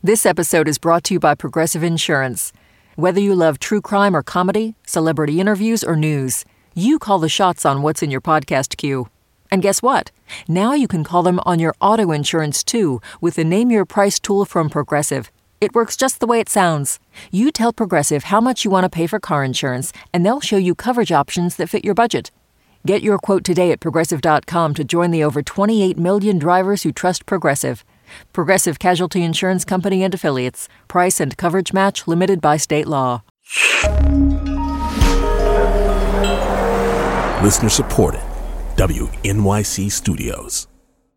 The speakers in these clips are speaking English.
This episode is brought to you by Progressive Insurance. Whether you love true crime or comedy, celebrity interviews or news, you call the shots on what's in your podcast queue. And guess what? Now you can call them on your auto insurance too with the Name Your Price tool from Progressive. It works just the way it sounds. You tell Progressive how much you want to pay for car insurance, and they'll show you coverage options that fit your budget. Get your quote today at Progressive.com to join the over 28 million drivers who trust Progressive. Progressive Casualty Insurance Company and Affiliates. Price and coverage match limited by state law. Listener supported. WNYC Studios.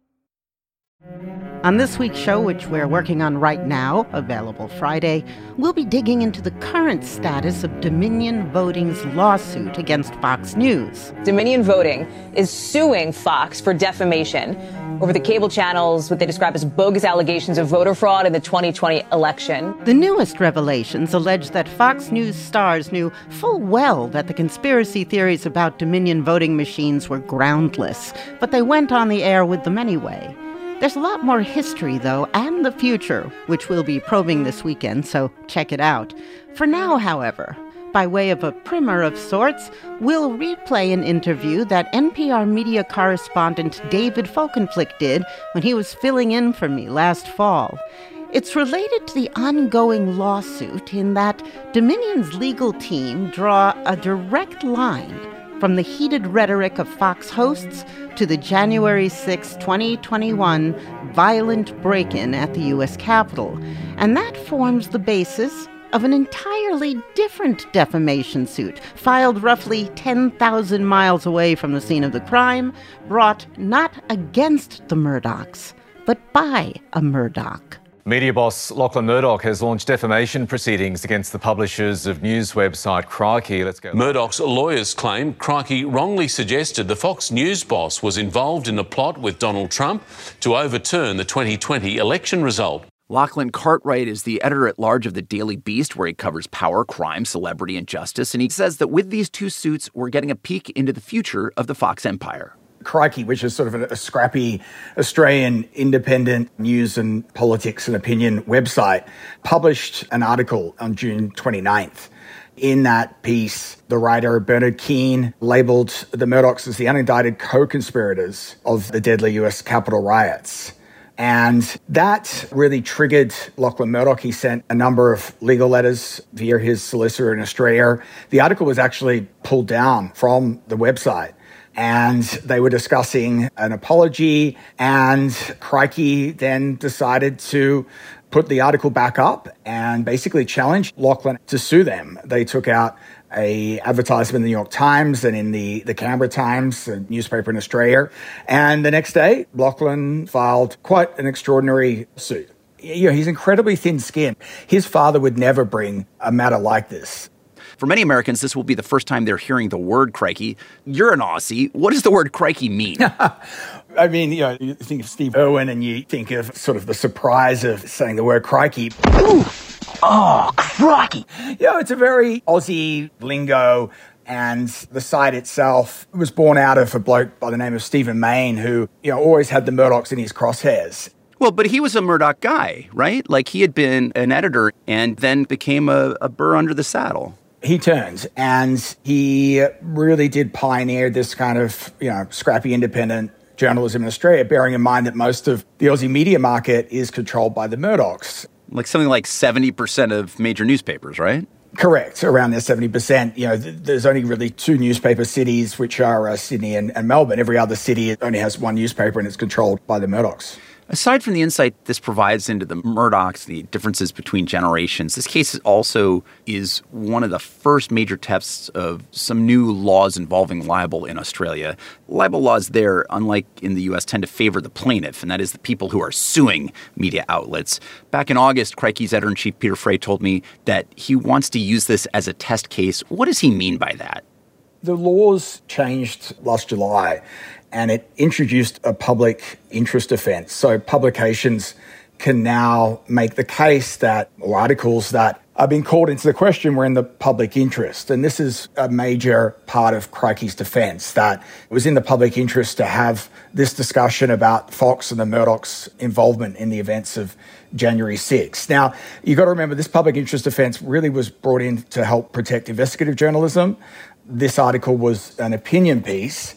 On this week's show, which we're working on right now, available Friday, we'll be digging into the current status of Dominion Voting's lawsuit against Fox News. Dominion Voting is suing Fox for defamation over the cable channel's what they describe as bogus allegations of voter fraud in the 2020 election. The newest revelations allege that Fox News stars knew full well that the conspiracy theories about Dominion voting machines were groundless, but they went on the air with them anyway. There's a lot more history, though, and the future, which we'll be probing this weekend, so check it out. For now, however, by way of a primer of sorts, we'll replay an interview that NPR media correspondent David Folkenflik did when he was filling in for me last fall. It's related to the ongoing lawsuit in that Dominion's legal team draw a direct line from the heated rhetoric of Fox hosts to the January 6, 2021 violent break-in at the U.S. Capitol. And that forms the basis of an entirely different defamation suit, filed roughly 10,000 miles away from the scene of the crime, brought not against the Murdochs, but by a Murdoch. Media boss Lachlan Murdoch has launched defamation proceedings against the publishers of news website Crikey. Let's go. Murdoch's lawyers claim Crikey wrongly suggested the Fox News boss was involved in a plot with Donald Trump to overturn the 2020 election result. Lachlan Cartwright is the editor-at-large of the Daily Beast, where he covers power, crime, celebrity, and justice. And he says that with these two suits, we're getting a peek into the future of the Fox empire. Crikey, which is sort of a scrappy Australian independent news and politics and opinion website, published an article on June 29th. In that piece, the writer Bernard Keane labelled the Murdochs as the unindicted co-conspirators of the deadly US Capitol riots. And that really triggered Lachlan Murdoch. He sent a number of legal letters via his solicitor in Australia. The article was actually pulled down from the website. And they were discussing an apology, and Crikey then decided to put the article back up and basically challenged Lachlan to sue them. They took out an advertisement in the New York Times and in the Canberra Times, a newspaper in Australia. And the next day, Lachlan filed quite an extraordinary suit. You know, he's incredibly thin-skinned. His father would never bring a matter like this. For many Americans, this will be the first time they're hearing the word crikey. You're an Aussie. What does the word crikey mean? I mean, you know, you think of Steve Irwin and you think of sort of the surprise of saying the word crikey. Ooh. Oh, crikey. You know, it's a very Aussie lingo. And the site itself was born out of a bloke by the name of Stephen Mayne, who, you know, always had the Murdochs in his crosshairs. Well, but he was a Murdoch guy, right? Like, he had been an editor and then became a burr under the saddle. He turned, and he really did pioneer this kind of, you know, scrappy independent journalism in Australia, bearing in mind that most of the Aussie media market is controlled by the Murdochs. Like something like 70% of major newspapers, right? Correct, around there, 70%. You know, there's only really two newspaper cities, which are Sydney and Melbourne. Every other city only has one newspaper, and it's controlled by the Murdochs. Aside from the insight this provides into the Murdochs, the differences between generations, this case also is one of the first major tests of some new laws involving libel in Australia. Libel laws there, unlike in the U.S., tend to favor the plaintiff, and that is the people who are suing media outlets. Back in August, Crikey's editor-in-chief Peter Fray told me that he wants to use this as a test case. What does he mean by that? The laws changed last July, and it introduced a public interest offence. So publications can now make the case that, or articles that are being called into the question were in the public interest. And this is a major part of Crikey's defence, that it was in the public interest to have this discussion about Fox and the Murdochs' involvement in the events of January 6th. Now, you've got to remember, this public interest defence really was brought in to help protect investigative journalism. This article was an opinion piece,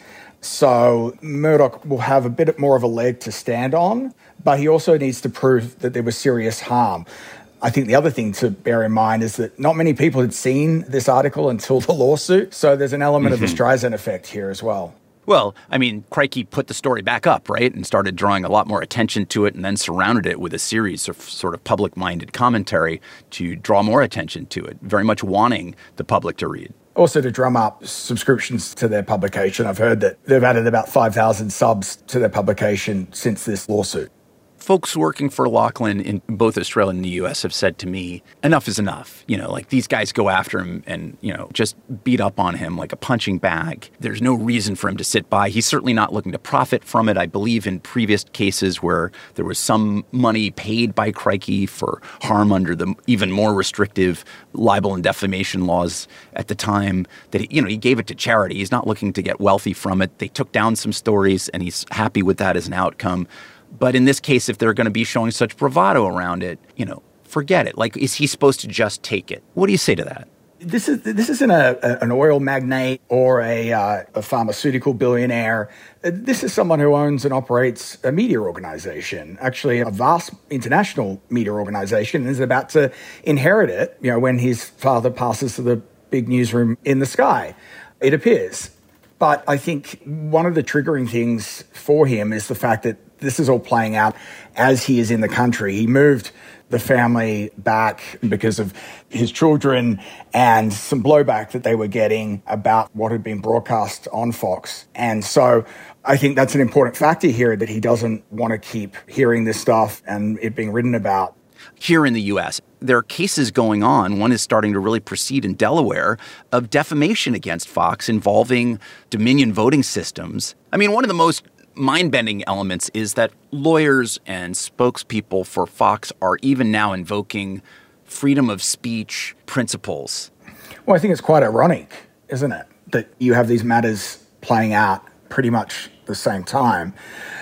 so Murdoch will have a bit more of a leg to stand on, but he also needs to prove that there was serious harm. I think the other thing to bear in mind is that not many people had seen this article until the lawsuit, so there's an element of the Streisand effect here as well. Well, I mean, Crikey put the story back up, right, and started drawing a lot more attention to it, and then surrounded it with a series of sort of public-minded commentary to draw more attention to it, very much wanting the public to read. Also to drum up subscriptions to their publication. I've heard that they've added about 5,000 subs to their publication since this lawsuit. Folks working for Lachlan in both Australia and the U.S. have said to me, enough is enough. Like these guys go after him and, just beat up on him like a punching bag. There's no reason for him to sit by. He's certainly not looking to profit from it. I believe in previous cases where there was some money paid by Crikey for harm under the even more restrictive libel and defamation laws at the time, that he gave it to charity. He's not looking to get wealthy from it. They took down some stories and he's happy with that as an outcome. But in this case, if they're going to be showing such bravado around it, forget it. Like, is he supposed to just take it? What do you say to that? This isn't an oil magnate or a pharmaceutical billionaire. This is someone who owns and operates a media organization, actually a vast international media organization, and is about to inherit it, when his father passes to the big newsroom in the sky, it appears. But I think one of the triggering things for him is the fact that this is all playing out as he is in the country. He moved the family back because of his children and some blowback that they were getting about what had been broadcast on Fox. And so I think that's an important factor here, that he doesn't want to keep hearing this stuff and it being written about. Here in the U.S., there are cases going on. One is starting to really proceed in Delaware of defamation against Fox involving Dominion voting systems. I mean, one of the most mind-bending elements is that lawyers and spokespeople for Fox are even now invoking freedom of speech principles. Well, I think it's quite ironic, isn't it, that you have these matters playing out pretty much the same time.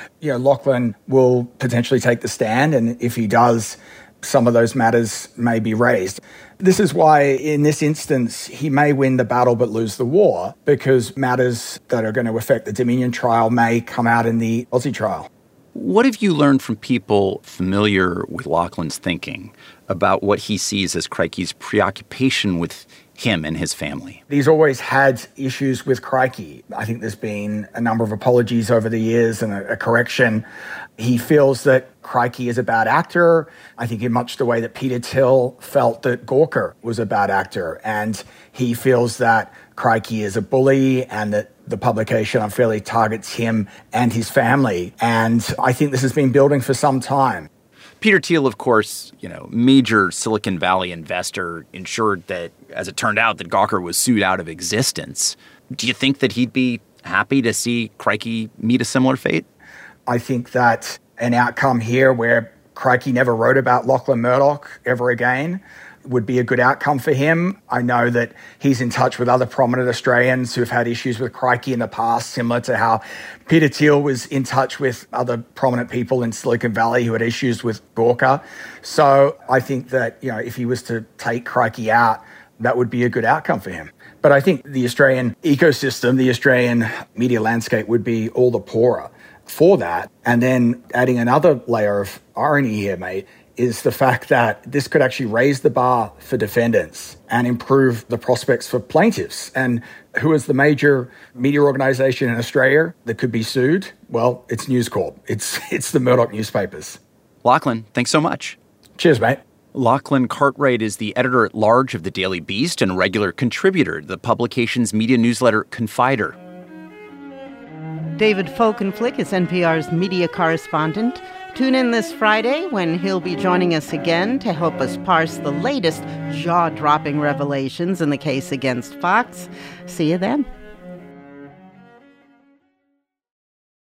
Lachlan will potentially take the stand, and if he does, some of those matters may be raised. This is why, in this instance, he may win the battle but lose the war, because matters that are going to affect the Dominion trial may come out in the Aussie trial. What have you learned from people familiar with Lachlan's thinking about what he sees as Crikey's preoccupation with him and his family? He's always had issues with Crikey. I think there's been a number of apologies over the years and a correction. He feels that Crikey is a bad actor. I think in much the way that Peter Thiel felt that Gawker was a bad actor. And he feels that Crikey is a bully and that the publication unfairly targets him and his family. And I think this has been building for some time. Peter Thiel, of course, major Silicon Valley investor, ensured that, as it turned out, that Gawker was sued out of existence. Do you think that he'd be happy to see Crikey meet a similar fate? I think that an outcome here where Crikey never wrote about Lachlan Murdoch ever again would be a good outcome for him. I know that he's in touch with other prominent Australians who've had issues with Crikey in the past, similar to how Peter Thiel was in touch with other prominent people in Silicon Valley who had issues with Gawker. So I think that, if he was to take Crikey out, that would be a good outcome for him. But I think the Australian ecosystem, the Australian media landscape would be all the poorer for that. And then adding another layer of irony here, mate, is the fact that this could actually raise the bar for defendants and improve the prospects for plaintiffs. And who is the major media organisation in Australia that could be sued? Well, it's News Corp. It's the Murdoch newspapers. Lachlan, thanks so much. Cheers, mate. Lachlan Cartwright is the editor-at-large of the Daily Beast and a regular contributor to the publication's media newsletter Confider. David Folkenflik is NPR's media correspondent. Tune in this Friday when he'll be joining us again to help us parse the latest jaw-dropping revelations in the case against Fox. See you then.